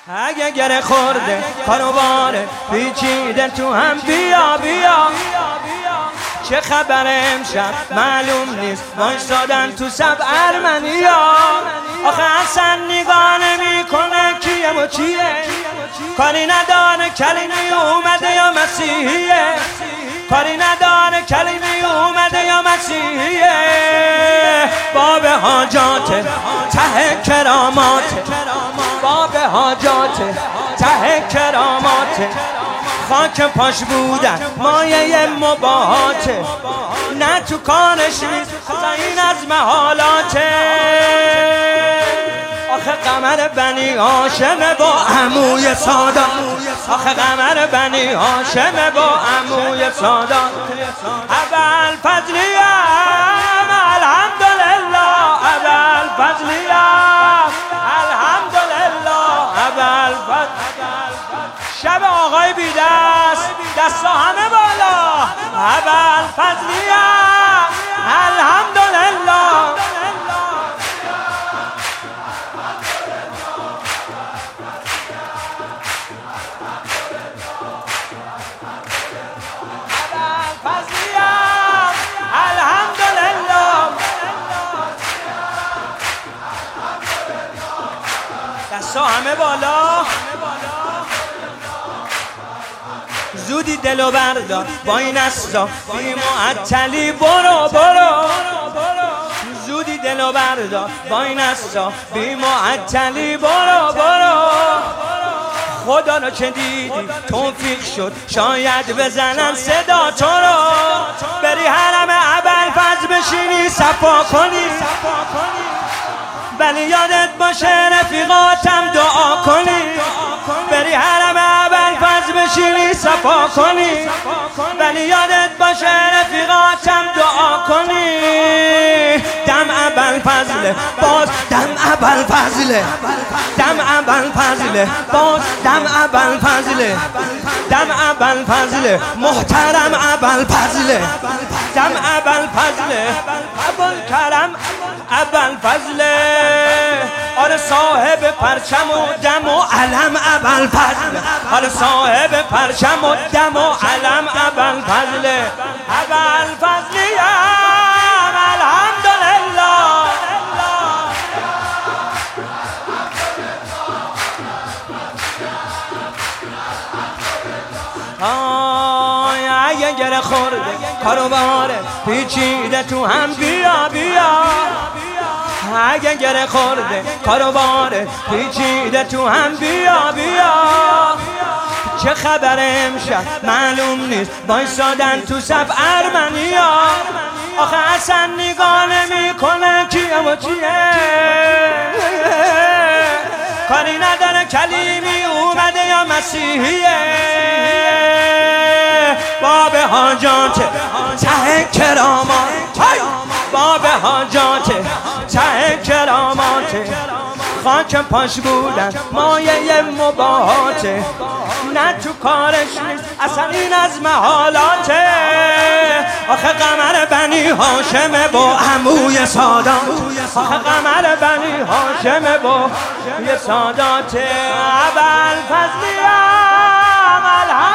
اگه گره خورده کاروباره پیچیده تو هم بیا بیا چه خبر امشب معلوم نیست وایسادن تو سب ارمنیا آخه اصلا نگاه نمیکنه کیه و چیه کاری نداره کلمه اومده یا مسیحیه کاری نداره کلمه اومده یا مسیحیه باب حاجاته ته کراماته باب حاجاته ته کراماته خاک پاش بودن مایه مباهاته نه تو کارش نیست این از محالاته آخه قمر بنی هاشم با عموی سادات آخه قمر بنی هاشم با عموی سادات ابوالفضلیم الحمدلله ابوالفضلیم الحمدلله ابوالفضل شب آقای بی دستا همه بالا ابوالفضلیم الحمدلله دستا همه بالا زودی دلو بردار با این استا بی معطلی برو برو زودی دلو بردار با این استا بی معطلی برو برو خدا رو که دیدی توفیق شد شاید بزنن صدا تو رو بری حرم ابوالفضل بشینی صفا کنی ولی یادت باشه رفیقاتم دعا کنی بری حرم ابوالفضل بشینی صفا کنی ولی یادت باشه رفیقاتم دعا کنی دم ابوالفضل باز دم ابوالفضل دم ابوالفضل باز دم ابوالفضل دم ابوالفضل محترم ابوالفضل دم ابوالفضل ابوالکرم ابوالفضل آره صاحب پرچم و دم و علم ابوالفضل آره صاحب پرچم و دم و علم ابوالفضل ابوالفضلیم الحمدلله اگه گره خورده کاروباره پیچیده تو هم بیا بیا اگه گره خورده کاروباره پیچیده تو هم بیا بیا چه خبر امشب معلوم نیست وایسادن تو صف ارمنیا آخه اصلا نگاه نمیکنه کیه و چیه کاری نداره کلیمی اومده یا مسیحیه باب حاجاته ته کرامات باب حاجاته ته کراماته خاک پاش بودن مایه مباهاته نه تو کارش نیست اصلا این از محالاته آخه قمر بنی هاشم با عموی سادات آخه قمر بنی هاشم با یه سادات ابوالفضلیم